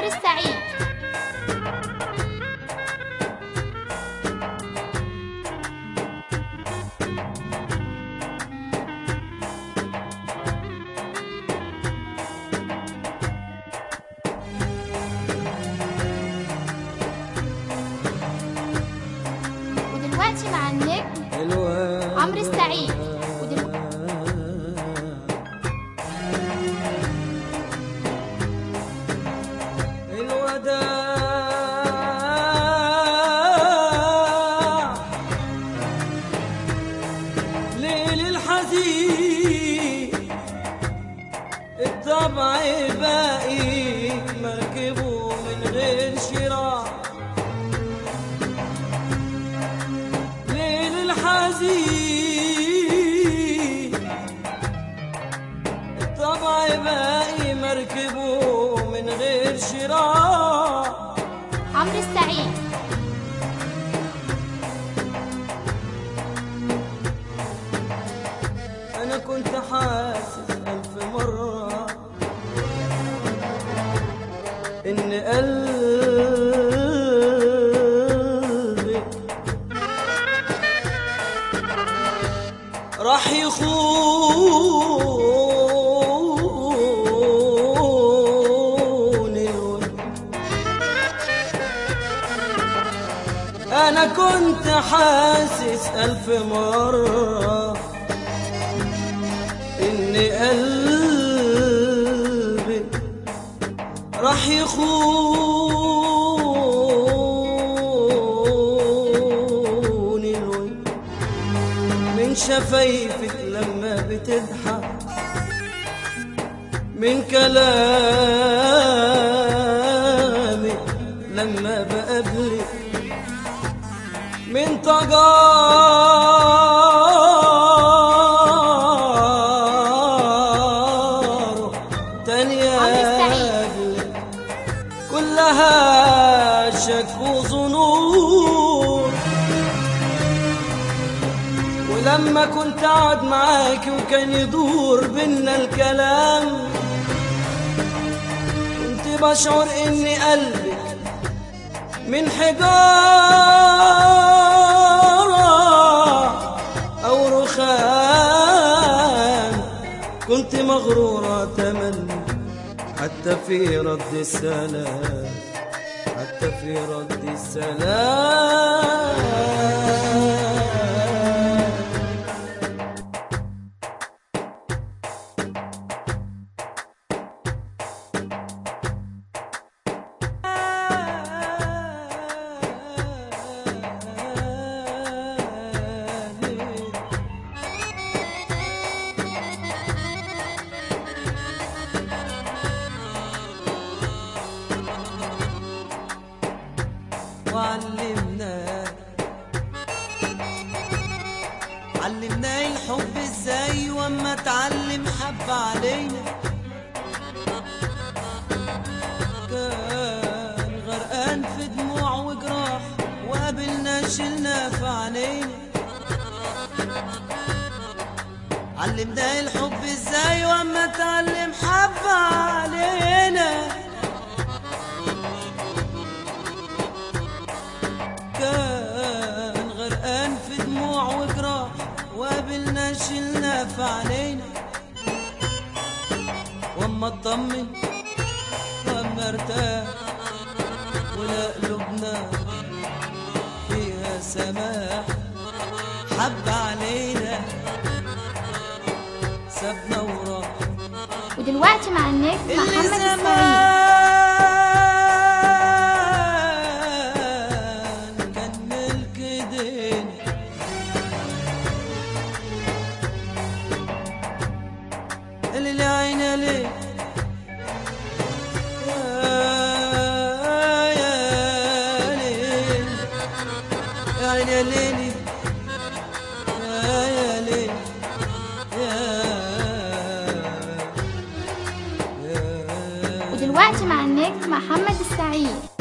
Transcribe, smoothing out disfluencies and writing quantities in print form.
السعيد. ودلوقتي مع النجم عمرو السعيد. ليل الحزين الطبع باقي مركبه من غير شراء. ليل الحزين الطبع باقي مركبه من غير شراء. عمرو السعيد. أنا كنت حاسس 1000 مرة إن قلبي راح يخون الود. أنا كنت حاسس 1000 مرة إن قلبي راح يخون الود. من شفايفك لما بتضحك، من كلامك لما بقابلك، من تجارب تانية كلها شك وظنون. ولما كنت قاعد معاكي وكان يدور بينا الكلام، كنت بشعر ان قلبك من حجارة او رخام. كنت مغرورة تملي حتى في رد السلام، حتى في رد السلام. علمناه الحب ازاي، واما اتعلم حب علينا. كان غرقان في دموع وجراح، وقابلنا شلنا في عينينا. علمناه الحب ازاي، واما اتعلم حب علينا. كان غرقان في دموع وجراح، وقابلنا شلنا في عينينا. واما اطمن واما ارتاح، ولا قلوبنا فيها سماح، حب علينا سابنا وراح. ودلوقتي مع النجم محمد السعيد. اللي عيني ليه يا ليل، يا عيني يا ليلي، يا ليل، ودلوقتي مع النجم محمد السعيد.